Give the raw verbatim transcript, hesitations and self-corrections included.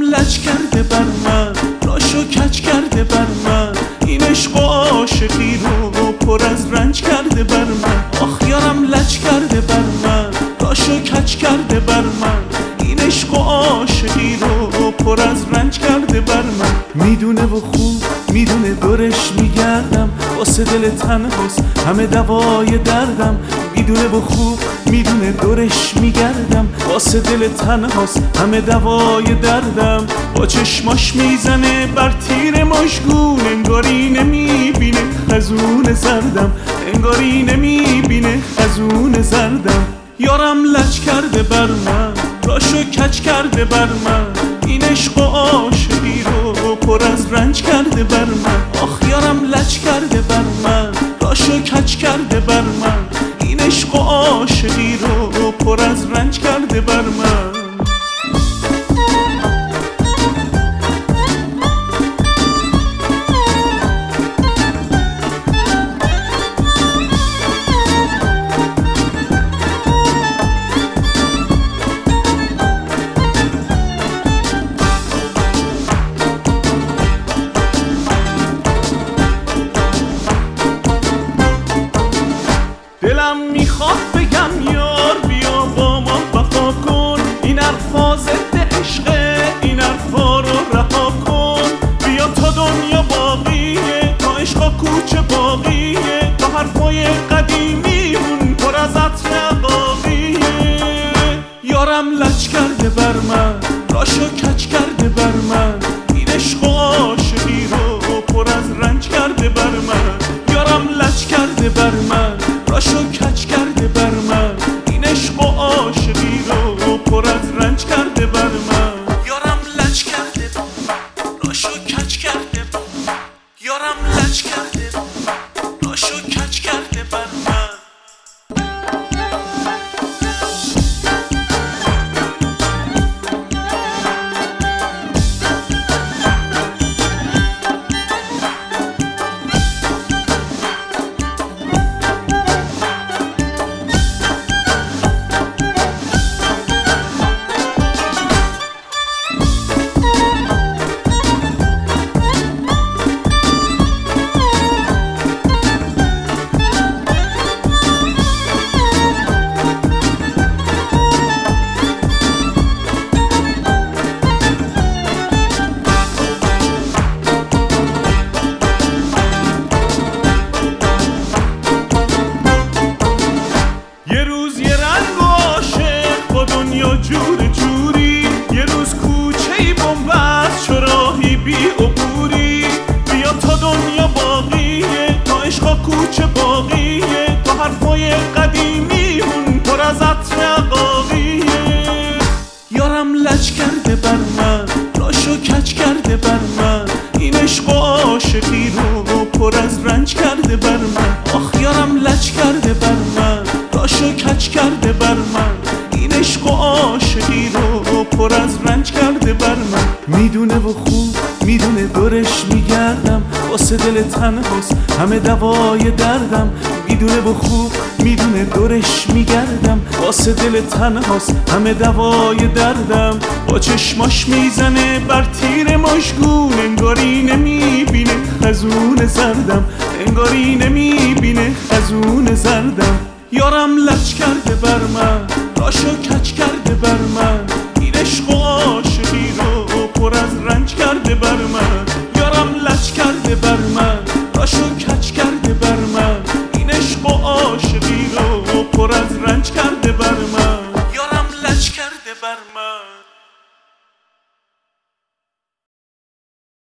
لج کرده بر من، راشو کج کرده بر من، این عشق و عاشقی رو پر از رنج کرده بر من. آخ یارم لج کرده بر من، راشو کج کرده بر من، این عشق و عاشقی رو پر از رنج کرده بر من. میدونه و خوب میدونه دورش میگردم، واسه دل تنهاست همه دوای دردم. میدونه و خوب میدونه دورش میگردم، واسه دل تنهاست همه دوای دردم. با چشماش میزنه بر تیر مشگون، انگاری نمیبینه خزون زردم، انگاری نمیبینه خزون زردم. یارم لج کرده بر من، راشو کج کرده بر من، این عشق و عاشقی رو پر از رنج کرده بر من. آخ یارم لج کرده بر من، راشو کج کرده بر من، این عشق و عاشقی رو پر از رنج کرده بر من. دلم میخواد بگم یار بیا با ما وفا کن، این حرفا ضد عشقه، این حرفا رو رها کن. بیا تا دنیا باقیه، تا عشقا کوچه باقیه، تا حرفای قدیمیمون پر از عطر عقاقیه. یارم لج کرده بر من، راشو کج کرده بر من، این عشق و عاشقی رو پر از رنج کرده بر من. یارم لج کرده بر من، راشو کج کرده بر من، این عشق و عاشقی رو پر از رنج کرده بر من. یارم لج کرده بر من، راشو کج کرده بر من، یارم لج کرده بر من، راشو کج کرده بر من. جور جوری یه روز کوچه‌ای بنبست، چراهی بی عبوری. بیا تا دنیا باقیه، تا عشقا کوچه باقیه، تا حرفای قدیمیمون پر از عطر عقاقیه. یارم لج کرده بر من، راشو کج کرده بر من، این عشق و عاشقی رو پر از رنج کرده بر من. آخ یارم لج کرده بر من، راشو کج کرده بر من، این عشق و عاشقی رو پر از رنج کرده بر من. میدونه و خوب میدونه دورش میگردم، واسه دل تنهاست همه دوای دردم. میدونه و خوب میدونه دورش میگردم، واسه دل تنهاست همه دوای دردم. با چشماش میزنه بر تیر مشگون، انگاری نمیبینه خزون زردم، انگاری نمیبینه خزون زردم. یارم لج کرده بر من، راشو کج کرده بر من، این عشق و عاشقی رو